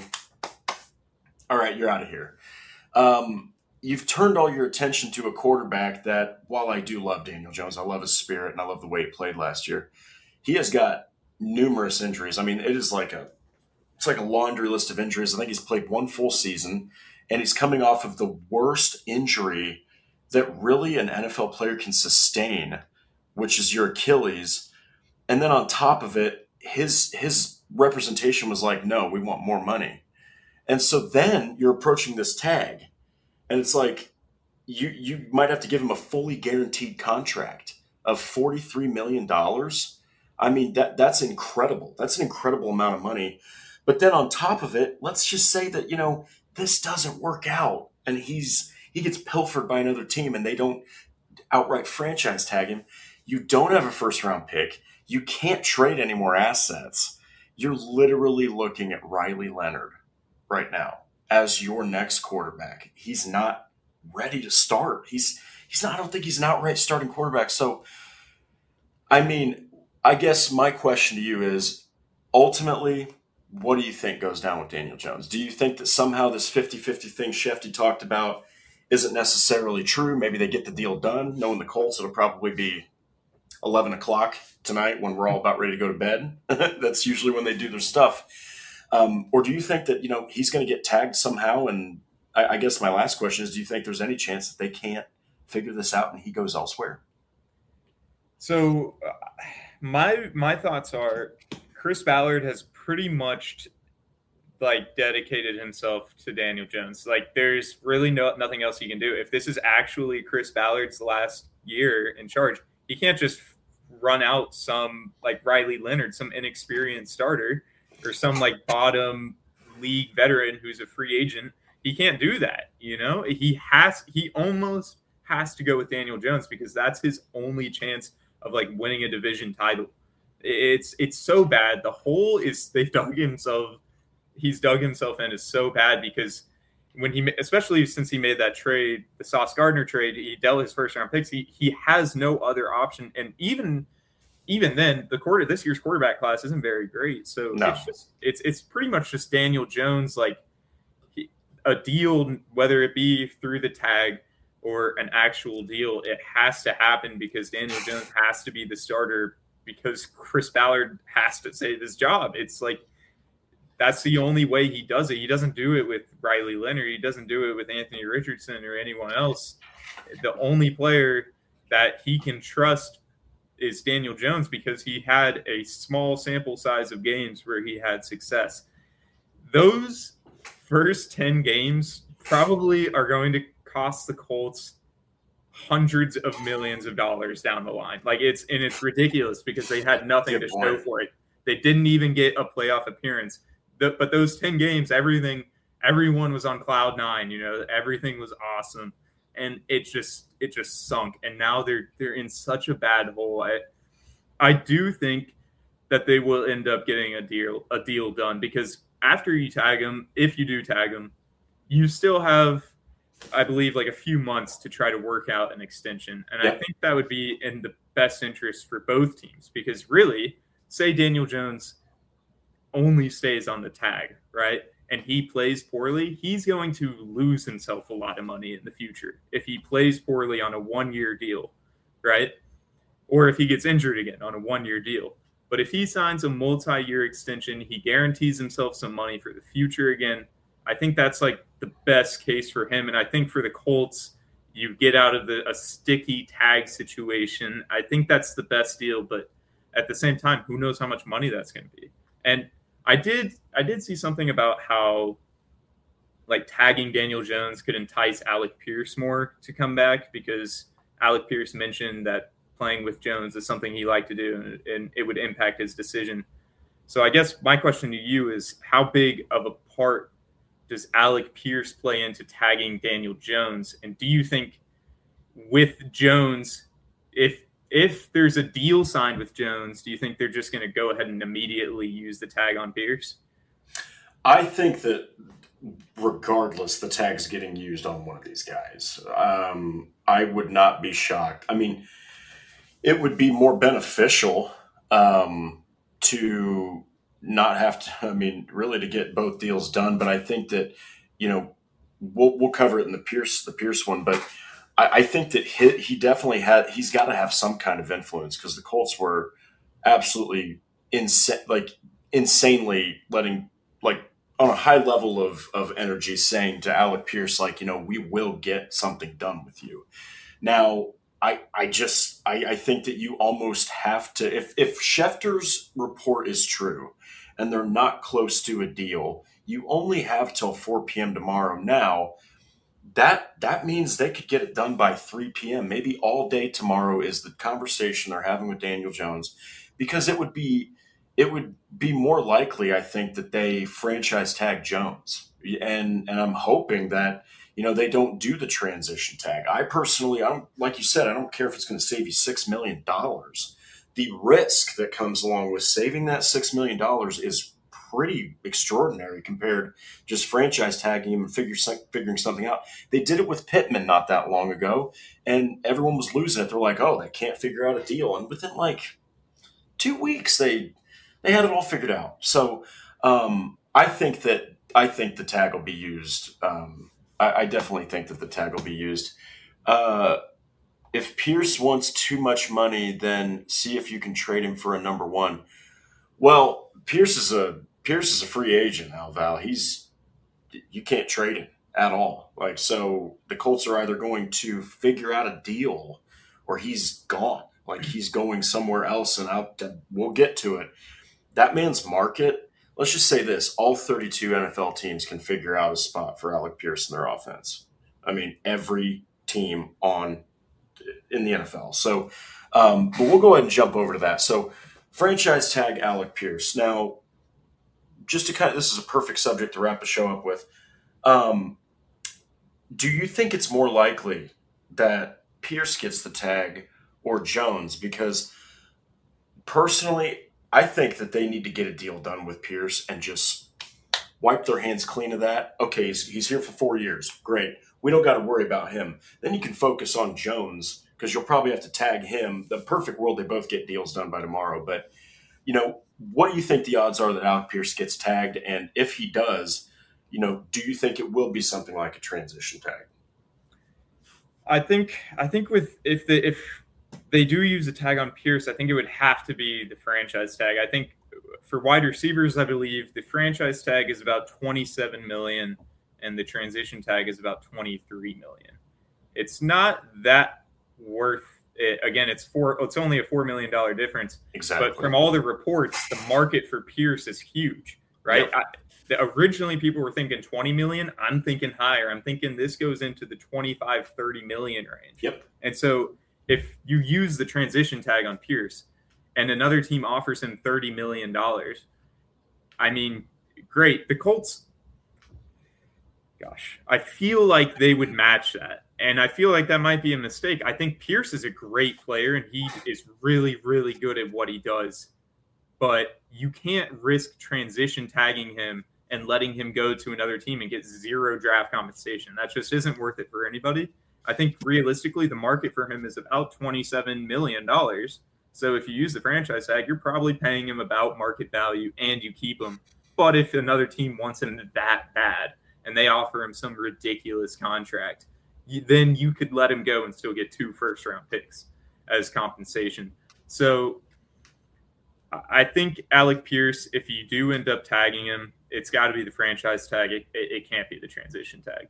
all right, you're out of here. Um, you've turned all your attention to a quarterback that, while I do love Daniel Jones, I love his spirit and I love the way he played last year. He has got numerous injuries. I mean, it is like a it's like a laundry list of injuries. I think he's played one full season, and he's coming off of the worst injury that really an N F L player can sustain, which is your Achilles. And then on top of it, his his representation was like, no, we want more money. And so then you're approaching this tag, and it's like you you might have to give him a fully guaranteed contract of forty-three million dollars. I mean, that that's incredible. That's an incredible amount of money. But then on top of it, let's just say that, you know, this doesn't work out and he's he gets pilfered by another team and they don't outright franchise tag him. You don't have a first round pick. You can't trade any more assets. You're literally looking at Riley Leonard right now as your next quarterback. He's not ready to start. He's he's not I don't think he's an outright starting quarterback. So I mean, I guess my question to you is, ultimately, what do you think goes down with Daniel Jones? Do you think that somehow this fifty-fifty thing Shefty talked about isn't necessarily true? Maybe they get the deal done. Knowing the Colts, it'll probably be eleven o'clock tonight when we're all about ready to go to bed. That's usually when they do their stuff. Um, or do you think that, you know, he's going to get tagged somehow? And I, I guess my last question is, do you think there's any chance that they can't figure this out and he goes elsewhere? So uh, my my thoughts are Chris Ballard has pretty much like dedicated himself to Daniel Jones. Like there's really no nothing else he can do. If this is actually Chris Ballard's last year in charge, he can't just run out some like Riley Leonard, some inexperienced starter, or some like bottom league veteran who's a free agent. He can't do that. You know, he has, he almost has to go with Daniel Jones because that's his only chance of like winning a division title. It's, it's so bad. The hole is they've dug himself. He's dug himself in is so bad because when he, especially since he made that trade, the Sauce Gardner trade, he dealt his first round picks. He, he has no other option. And even, even then the quarter, this year's quarterback class isn't very great. So no. it's just, it's, it's pretty much just Daniel Jones, like he, a deal, whether it be through the tag or an actual deal, it has to happen because Daniel Jones has to be the starter because Chris Ballard has to save his job. It's like, that's the only way he does it. He doesn't do it with Riley Leonard. He doesn't do it with Anthony Richardson or anyone else. The only player that he can trust is Daniel Jones because he had a small sample size of games where he had success. Those first ten games probably are going to cost the Colts hundreds of millions of dollars down the line. Like it's, and it's ridiculous because they had nothing Good to point. show for it. They didn't even get a playoff appearance. The, but those ten games, everything, everyone was on cloud nine, you know, everything was awesome. And it just, it just sunk. And now they're, they're in such a bad hole. I, I do think that they will end up getting a deal, a deal done because after you tag them, if you do tag them, you still have, I believe, like a few months to try to work out an extension. And yep. I think that would be in the best interest for both teams because really, say Daniel Jones only stays on the tag, right? And he plays poorly, he's going to lose himself a lot of money in the future if he plays poorly on a one-year deal, right? Or if he gets injured again on a one-year deal. But if he signs a multi-year extension, he guarantees himself some money for the future again. I think that's like the best case for him. And I think for the Colts, you get out of the, a sticky tag situation. I think that's the best deal. But at the same time, who knows how much money that's going to be? And I did I did see something about how like tagging Daniel Jones could entice Alec Pierce more to come back because Alec Pierce mentioned that playing with Jones is something he liked to do and, and it would impact his decision. So I guess my question to you is how big of a part does Alec Pierce play into tagging Daniel Jones? And do you think with Jones, if If there's a deal signed with Jones, do you think they're just going to go ahead and immediately use the tag on Pierce? I think that regardless, the tag's getting used on one of these guys. Um, I would not be shocked. I mean, it would be more beneficial um, to not have to, I mean, really to get both deals done. But I think that, you know, we'll, we'll cover it in the Pierce, the Pierce one, but I think that he, he definitely had, he's got to have some kind of influence because the Colts were absolutely insane, like insanely letting, like on a high level of, of energy saying to Alec Pierce, like, you know, we will get something done with you. Now, I, I just, I, I think that you almost have to, if, if Schefter's report is true and they're not close to a deal, you only have till four p.m. tomorrow. Now, That that means they could get it done by three p.m. Maybe all day tomorrow is the conversation they're having with Daniel Jones, because it would be it would be more likely, I think, that they franchise tag Jones, and and I'm hoping that you know they don't do the transition tag. I personally, I don't like you said, I don't care if it's going to save you six million dollars. The risk that comes along with saving that six million dollars is pretty extraordinary compared just franchise tagging him and figure, figuring something out. They did it with Pittman not that long ago, and everyone was losing it. They're like, oh, they can't figure out a deal. And within like two weeks, they they had it all figured out. So um, I think that I think the tag will be used. Um, I, I definitely think that the tag will be used. Uh, if Pierce wants too much money, then see if you can trade him for a number one. Well, Pierce is a Pierce is a free agent now, Val. He's you can't trade him at all. Like so, the Colts are either going to figure out a deal, or he's gone. Like he's going somewhere else, and I'll, we'll get to it. That man's market. Let's just say this: all thirty-two N F L teams can figure out a spot for Alec Pierce in their offense. I mean, every team on in the N F L. So, um, but we'll go ahead and jump over to that. So, franchise tag Alec Pierce. Now, just to kind of, this is a perfect subject to wrap the show up with. Um, do you think it's more likely that Pierce gets the tag or Jones? Because personally, I think that they need to get a deal done with Pierce and just wipe their hands clean of that. Okay, he's, he's here for four years. Great. We don't got to worry about him. Then you can focus on Jones because you'll probably have to tag him. The perfect world, they both get deals done by tomorrow. But, you know, what do you think the odds are that Alec Pierce gets tagged? And if he does, you know, do you think it will be something like a transition tag? I think I think with if the if they do use a tag on Pierce, I think it would have to be the franchise tag. I think for wide receivers, I believe the franchise tag is about twenty-seven million dollars and the transition tag is about twenty-three million dollars. It's not that worth it. Again, it's four it's only a four million dollars difference. Exactly. But from all the reports, the market for Pierce is huge, right? Yep. I, Originally, people were thinking twenty million. I'm thinking higher. I'm thinking this goes into the twenty-five, thirty million range. Yep. And so if you use the transition tag on Pierce and another team offers him thirty million dollars, I mean, great. The Colts, gosh, I feel like they would match that. And I feel like that might be a mistake. I think Pierce is a great player and he is really, really good at what he does. But you can't risk transition tagging him and letting him go to another team and get zero draft compensation. That just isn't worth it for anybody. I think realistically, the market for him is about twenty-seven million dollars. So if you use the franchise tag, you're probably paying him about market value and you keep him. But if another team wants him that bad and they offer him some ridiculous contract, then you could let him go and still get two first round picks as compensation. So I think Alec Pierce, if you do end up tagging him, it's got to be the franchise tag. It, it, it can't be the transition tag.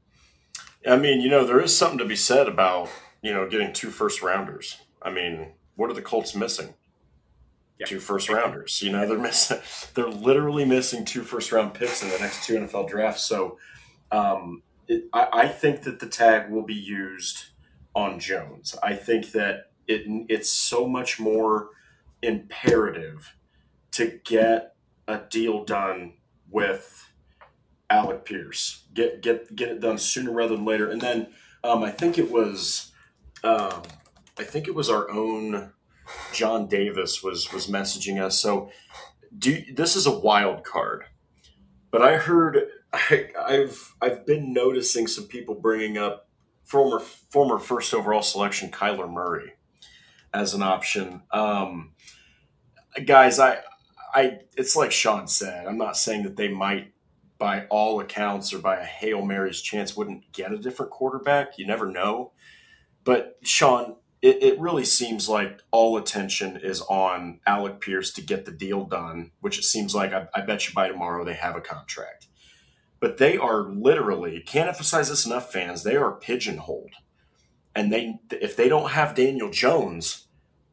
I mean, you know, there is something to be said about, you know, getting two first rounders. I mean, what are the Colts missing? Yeah. Two first rounders. You know, they're missing, they're literally missing two first round picks in the next two N F L drafts. So um, it, I, I think that the tag will be used on Jones. I think that it it's so much more imperative to get a deal done with Alec Pierce. Get get get it done sooner rather than later. And then um, I think it was um, I think it was our own John Davis was was messaging us. So do this is a wild card, but I heard I, I've I've been noticing some people bringing up former former first overall selection Kyler Murray as an option. Um, guys, I I it's like Sean said. I'm not saying that they might, by all accounts or by a Hail Mary's chance, wouldn't get a different quarterback. You never know. But Sean, it, it really seems like all attention is on Alec Pierce to get the deal done, which it seems like I, I bet you by tomorrow they have a contract. But they are literally, can't emphasize this enough, fans, they are pigeonholed. And they if they don't have Daniel Jones,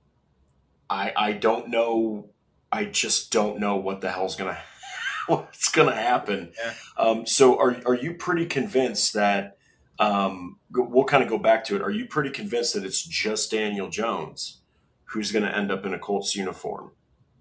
I I don't know. I just don't know what the hell's gonna what's gonna happen. Yeah. Um, so are are you pretty convinced that um, we'll kind of go back to it? Are you pretty convinced that it's just Daniel Jones who's going to end up in a Colts uniform?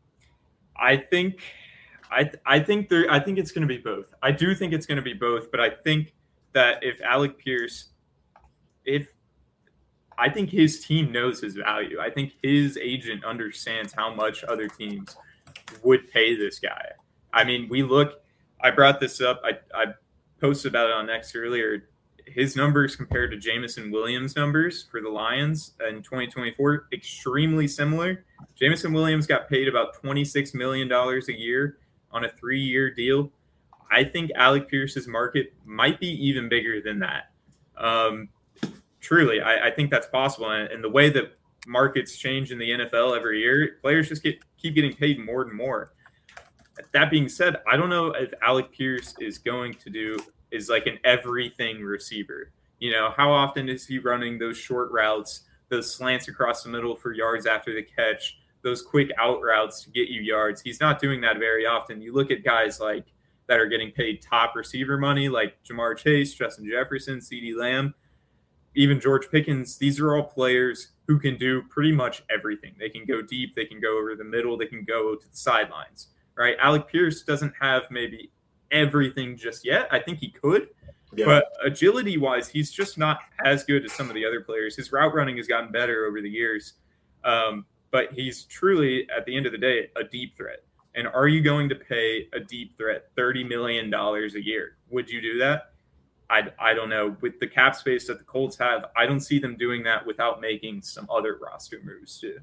I think I I think there I think it's going to be both. I do think it's going to be both, but I think that if Alec Pierce, if I think his team knows his value. I think his agent understands how much other teams would pay this guy. I mean, we look, I brought this up. I, I posted about it on X earlier. His numbers compared to Jameson Williams' numbers for the Lions in twenty twenty-four, extremely similar. Jameson Williams got paid about twenty-six million dollars a year on a three-year deal. I think Alec Pierce's market might be even bigger than that. Um, Truly, I, I think that's possible. And, and the way that markets change in the N F L every year, players just get keep getting paid more and more. That being said, I don't know if Alec Pierce is going to do is like an everything receiver. You know, how often is he running those short routes, those slants across the middle for yards after the catch, those quick out routes to get you yards? He's not doing that very often. You look at guys like that are getting paid top receiver money, like Jamar Chase, Justin Jefferson, CeeDee Lamb. even George Pickens, these are all players who can do pretty much everything. They can go deep, they can go over the middle, they can go to the sidelines, right? Alec Pierce doesn't have maybe everything just yet. I think he could, yeah. But agility-wise, he's just not as good as some of the other players. His route running has gotten better over the years, um, but he's truly, at the end of the day, a deep threat. And are you going to pay a deep threat thirty million dollars a year? Would you do that? I, I don't know. With the cap space that the Colts have, I don't see them doing that without making some other roster moves too.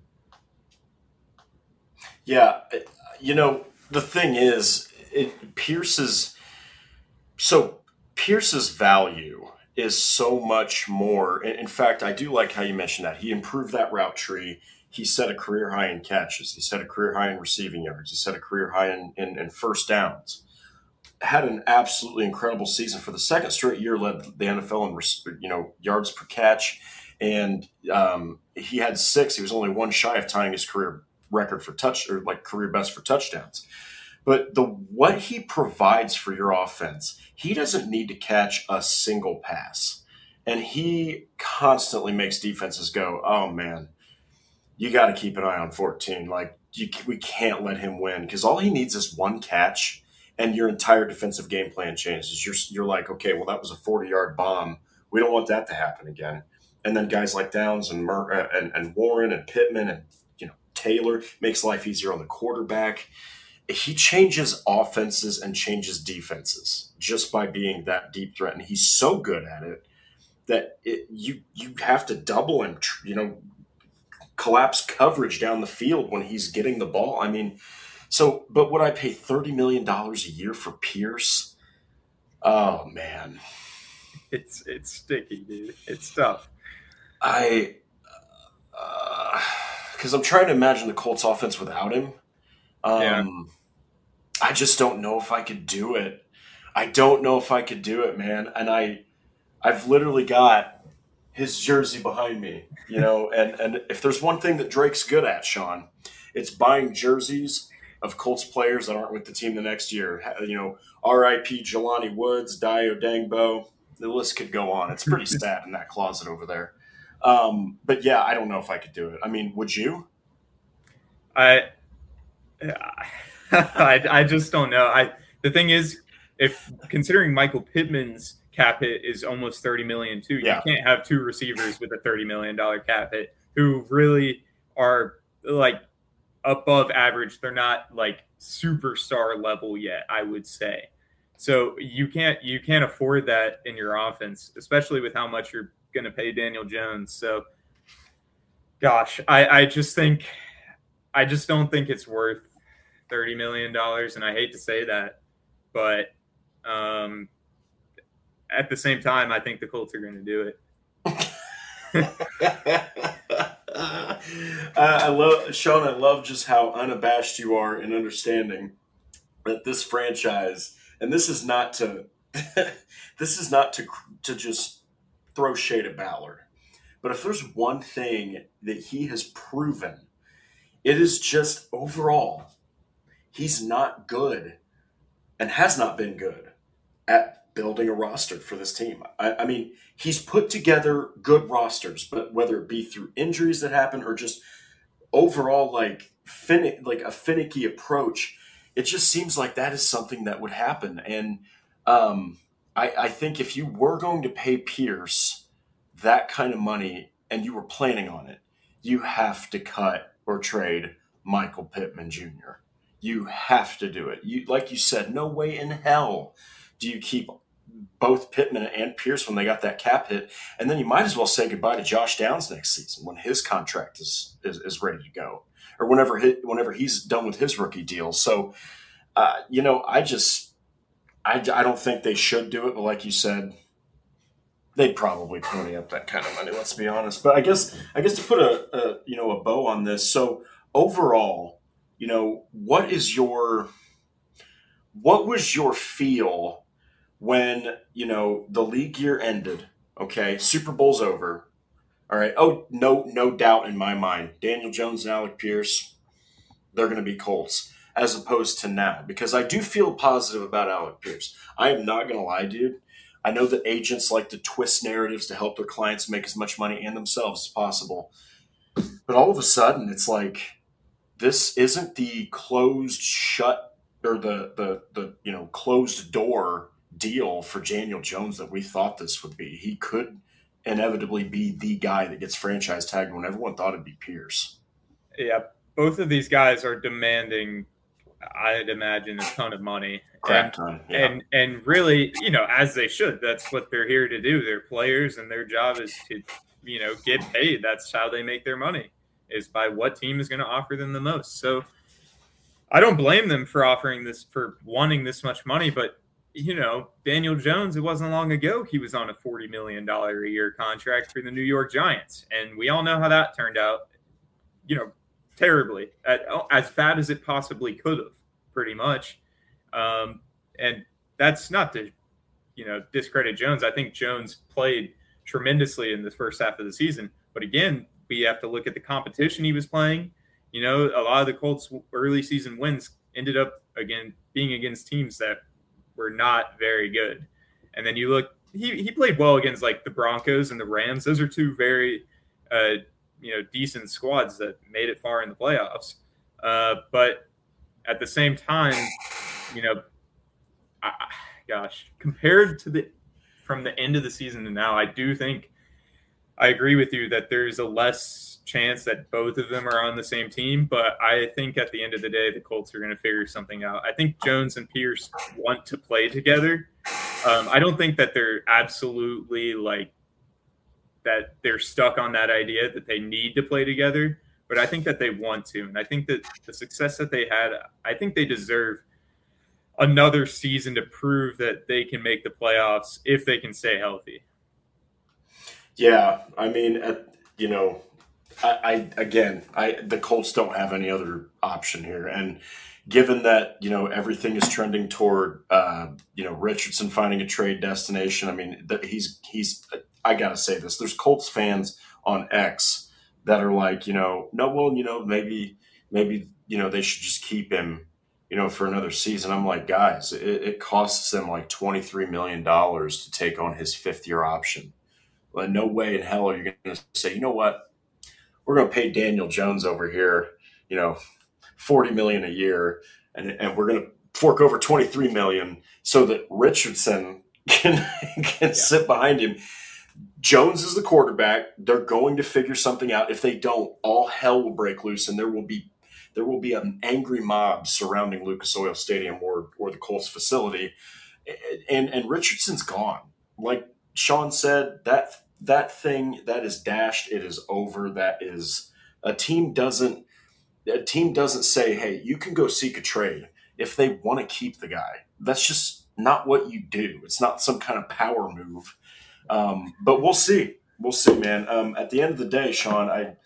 Yeah, you know, the thing is, it Pierce's so Pierce's value is so much more. In fact, I do like how you mentioned that. He improved that route tree. He set a career high in catches. He set a career high in receiving yards. He set a career high in, in, in first downs. Had an absolutely incredible season for the second straight year, led the N F L in you know yards per catch, and um, he had six. He was only one shy of tying his career record for touch or like career best for touchdowns. But the what he provides for your offense, he doesn't need to catch a single pass, and he constantly makes defenses go, "Oh man, you got to keep an eye on fourteen. Like you, we can't let him win because all he needs is one catch." And your entire defensive game plan changes. You're you're like, okay, well, that was a forty-yard bomb. We don't want that to happen again. And then guys like Downs and Mur- and, and Warren and Pittman and you know Taylor makes life easier on the quarterback. He changes offenses and changes defenses just by being that deep threat. And he's so good at it that it, you you have to double and you know collapse coverage down the field when he's getting the ball. I mean. So, but would I pay thirty million dollars a year for Pierce? Oh, man. It's it's sticky, dude. It's tough. I, because uh, I'm trying to imagine the Colts offense without him. Um, yeah. I just don't know if I could do it. I don't know if I could do it, man. And I, I've literally got his jersey behind me, you know, and, and if there's one thing that Drake's good at, Sean, it's buying jerseys of Colts players that aren't with the team the next year. You know, R I P Jelani Woods, Dio Dangbo. The list could go on. It's pretty sad in that closet over there. Um, but yeah, I don't know if I could do it. I mean, would you? I, I, I just don't know. I the thing is, if considering Michael Pittman's cap hit is almost thirty million dollars too, yeah. You can't have two receivers with a thirty million dollars cap hit who really are like above average. They're not like superstar level yet, I would say. So you can't you can't afford that in your offense, especially with how much you're going to pay Daniel Jones. So, gosh, I, I just think I just don't think it's worth thirty million dollars, and I hate to say that, but um, at the same time, I think the Colts are going to do it. uh, I love Sean. I love just how unabashed you are in understanding that this franchise, and this is not to, this is not to to just throw shade at Ballard, but if there's one thing that he has proven, it is just overall, he's not good, and has not been good at building a roster for this team. I, I mean, he's put together good rosters, but whether it be through injuries that happen or just overall like fin- like a finicky approach, it just seems like that is something that would happen. And um, I, I think if you were going to pay Pierce that kind of money and you were planning on it, you have to cut or trade Michael Pittman Junior You have to do it. You, like you said, no way in hell do you keep both Pittman and Pierce when they got that cap hit, and then you might as well say goodbye to Josh Downs next season when his contract is is, is ready to go, or whenever he, whenever he's done with his rookie deal. So, uh, you know, I just I, I don't think they should do it, but like you said, they'd probably pony up that kind of money. Let's be honest. But I guess I guess to put a, a you know a bow on this. So overall, you know, what is your what was your feel when, you know, the league year ended, okay, Super Bowl's over, all right, oh, no no doubt in my mind, Daniel Jones and Alec Pierce, they're going to be Colts, as opposed to now, because I do feel positive about Alec Pierce. I am not going to lie, dude. I know that agents like to twist narratives to help their clients make as much money and themselves as possible. But all of a sudden, it's like, this isn't the closed shut or the, the, the, you know, closed door deal for Daniel Jones that we thought this would be. He could inevitably be the guy that gets franchise tagged when everyone thought it'd be Pierce. Yeah. Both of these guys are demanding, I'd imagine, a ton of money. Crap and, ton, yeah. and and really, you know, as they should. That's what they're here to do. They're players, and their job is to, you know, get paid. That's how they make their money, is by what team is going to offer them the most. So I don't blame them for offering this, for wanting this much money. But, you know, Daniel Jones, it wasn't long ago he was on a forty million dollars a year contract for the New York Giants. And we all know how that turned out, you know, terribly, as bad as it possibly could have, pretty much. Um, and that's not to, you know, discredit Jones. I think Jones played tremendously in the first half of the season. But again, we have to look at the competition he was playing. You know, a lot of the Colts' early season wins ended up, again, being against teams that were not very good. And then you look, he, he played well against, like, the Broncos and the Rams. Those are two very uh, you know, decent squads that made it far in the playoffs. Uh, but at the same time, you know, I, gosh, compared to the, from the end of the season to now, I do think, I agree with you that there's a less chance that both of them are on the same team. But I think at the end of the day, the Colts are going to figure something out. I think Jones and Pierce want to play together. Um, I don't think that they're absolutely like, that they're stuck on that idea that they need to play together, but I think that they want to. And I think that the success that they had, I think they deserve another season to prove that they can make the playoffs if they can stay healthy. Yeah. I mean, uh, you know, I, I, again, I, the Colts don't have any other option here. And given that, you know, everything is trending toward, uh, you know, Richardson finding a trade destination. I mean, that he's, he's, I gotta say this. There's Colts fans on X that are like, you know, no, well, you know, maybe, maybe, you know, they should just keep him, you know, for another season. I'm like, guys, it, it costs them like twenty-three million dollars to take on his fifth year option. Well, no way in hell are you going to say, you know what, we're going to pay Daniel Jones over here, you know, forty million dollars a year, and and we're going to fork over twenty-three million dollars so that Richardson can can yeah. sit behind him. Jones is the quarterback. They're going to figure something out. If they don't, all hell will break loose, and there will be there will be an angry mob surrounding Lucas Oil Stadium or or the Colts facility. And and Richardson's gone. Like Sean said, that that thing that is dashed. It is over. That is a team doesn't a team doesn't say, hey, you can go seek a trade if they want to keep the guy. That's just not what you do. It's not some kind of power move. Um, but we'll see. We'll see, man. Um, at the end of the day, Sean, I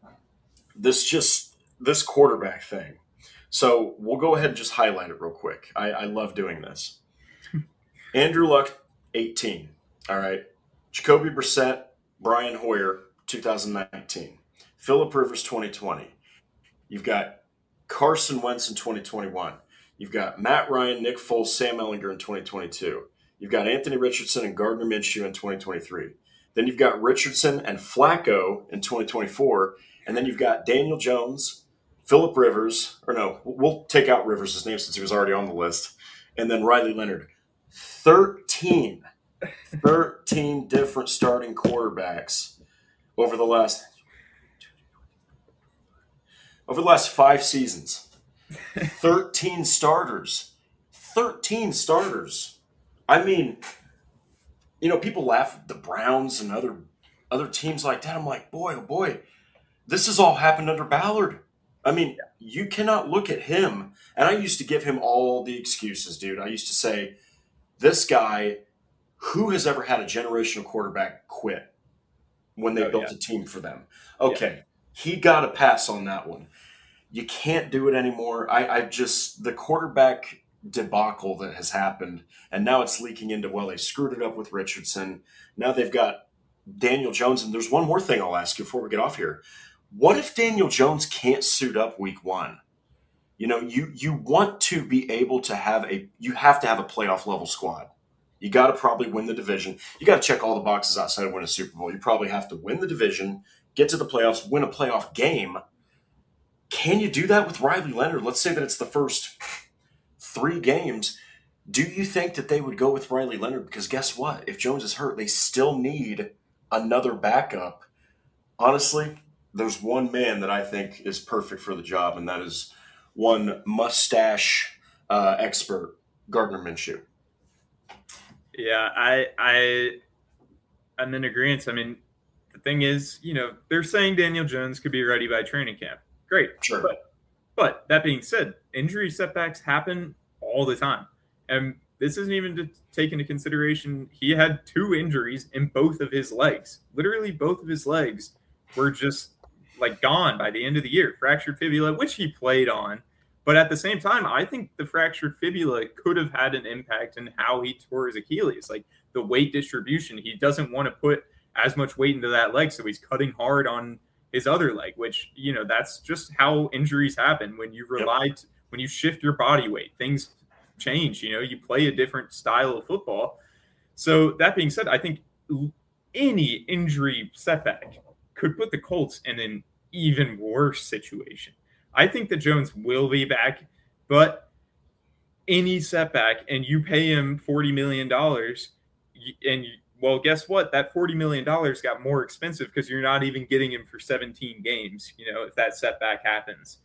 this just this quarterback thing. So we'll go ahead and just highlight it real quick. I, I love doing this. Andrew Luck, eighteen. All right. Jacoby Brissett, Brian Hoyer, two thousand nineteen. Phillip Rivers, twenty twenty. You've got Carson Wentz in twenty twenty-one. You've got Matt Ryan, Nick Foles, Sam Ehlinger in twenty twenty-two. You've got Anthony Richardson and Gardner Minshew in twenty twenty-three. Then you've got Richardson and Flacco in twenty twenty-four. And then you've got Daniel Jones, Phillip Rivers, or no, we'll take out Rivers' name since he was already on the list, and then Riley Leonard. thirteen, thirteen different starting quarterbacks over the last over the last five seasons. thirteen starters. thirteen starters. I mean, you know, people laugh at the Browns and other other teams like that. I'm like, boy, oh boy, this has all happened under Ballard. I mean, you cannot look at him. And I used to give him all the excuses, dude. I used to say, this guy, who has ever had a generational quarterback quit when they oh, built yeah. a team for them? Okay, yeah. He got a pass on that one. You can't do it anymore. I, I just, the quarterback debacle that has happened, and now it's leaking into, well, they screwed it up with Richardson. Now they've got Daniel Jones. And there's one more thing I'll ask you before we get off here. What if Daniel Jones can't suit up week one? You know, you you want to be able to have a – you have to have a playoff level squad. You got to probably win the division. You got to check all the boxes outside of win a Super Bowl. You probably have to win the division, get to the playoffs, win a playoff game. Can you do that with Riley Leonard? Let's say that it's the first three games. Do you think that they would go with Riley Leonard? Because guess what? If Jones is hurt, they still need another backup. Honestly, there's one man that I think is perfect for the job, and that is one mustache uh, expert, Gardner Minshew. Yeah, I, I, I'm in agreement. I mean, the thing is, you know, they're saying Daniel Jones could be ready by training camp. Great. Sure. But, but that being said, injury setbacks happen all the time. And this isn't even to take into consideration he had two injuries in both of his legs. Literally both of his legs were just like gone by the end of the year. Fractured fibula, which he played on. But at the same time, I think the fractured fibula could have had an impact in how he tore his Achilles. Like the weight distribution, he doesn't want to put as much weight into that leg, so he's cutting hard on his other leg, which, you know, that's just how injuries happen. When you rely, yep. to, when you shift your body weight, things change. You know, you play a different style of football. So that being said, I think any injury setback could put the Colts in an even worse situation. I think that Jones will be back, but any setback and you pay him forty million dollars and you, well, guess what? That forty million dollars got more expensive because you're not even getting him for seventeen games, you know, if that setback happens.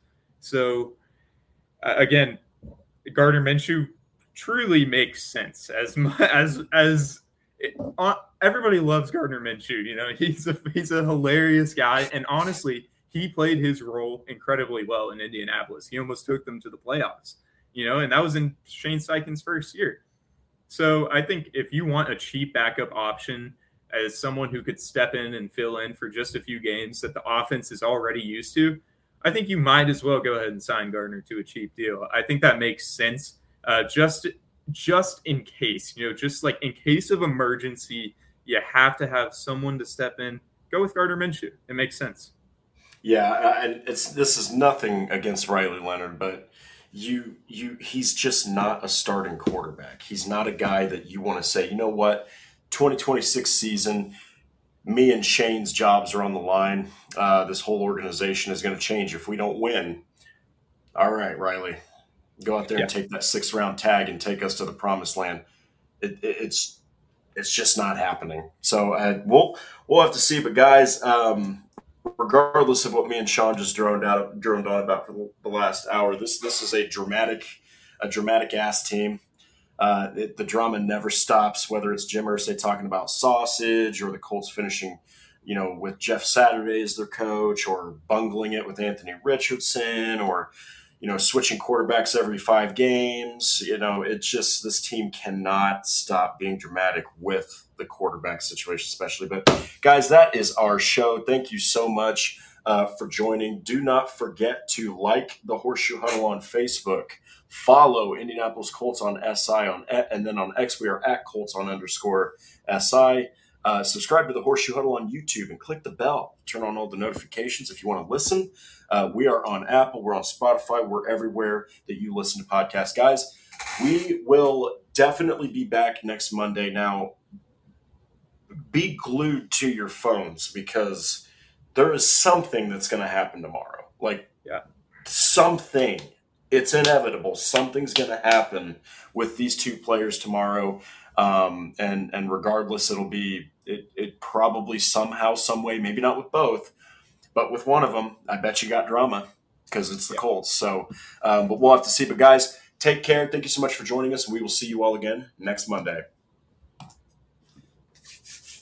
So uh, again, Gardner Minshew truly makes sense as as as it, uh, everybody loves Gardner Minshew. You know, he's a he's a hilarious guy, and honestly, he played his role incredibly well in Indianapolis. He almost took them to the playoffs, you know, and that was in Shane Steichen's first year. So I think if you want a cheap backup option as someone who could step in and fill in for just a few games that the offense is already used to, I think you might as well go ahead and sign Gardner to a cheap deal. I think that makes sense. Uh, just, just in case, you know, just like in case of emergency, you have to have someone to step in. Go with Gardner Minshew. It makes sense. Yeah, and it's this is nothing against Riley Leonard, but you you he's just not a starting quarterback. He's not a guy that you want to say, you know what, twenty twenty-six season, me and Shane's jobs are on the line. Uh, this whole organization is going to change if we don't win. All right, Riley, go out there yeah. and take that sixth round tag and take us to the promised land. It, it, it's it's just not happening. So uh, we'll we'll have to see. But guys. Um, Regardless of what me and Sean just droned out, droned on about for the last hour, this this is a dramatic, a dramatic ass team. Uh, it, the drama never stops. Whether it's Jim Irsay talking about sausage, or the Colts finishing, you know, with Jeff Saturday as their coach, or bungling it with Anthony Richardson, or you know, switching quarterbacks every five games. You know, it's just this team cannot stop being dramatic with the quarterback situation, especially. But guys, that is our show. Thank you so much uh, for joining. Do not forget to like the Horseshoe Huddle on Facebook. Follow Indianapolis Colts on S I on, and then on X we are at Colts on underscore S I. Uh, subscribe to the Horseshoe Huddle on YouTube and click the bell. Turn on all the notifications if you want to listen. Uh, we are on Apple. We're on Spotify. We're everywhere that you listen to podcasts. Guys, we will definitely be back next Monday. Now, be glued to your phones because there is something that's going to happen tomorrow. Like, yeah, something. It's inevitable. Something's going to happen with these two players tomorrow. Um, and, and regardless, it'll be, it, it probably somehow, some way, maybe not with both, but with one of them, I bet you got drama because it's the yeah. Colts. So, um, but we'll have to see. But guys, take care. Thank you so much for joining us. We will see you all again next Monday.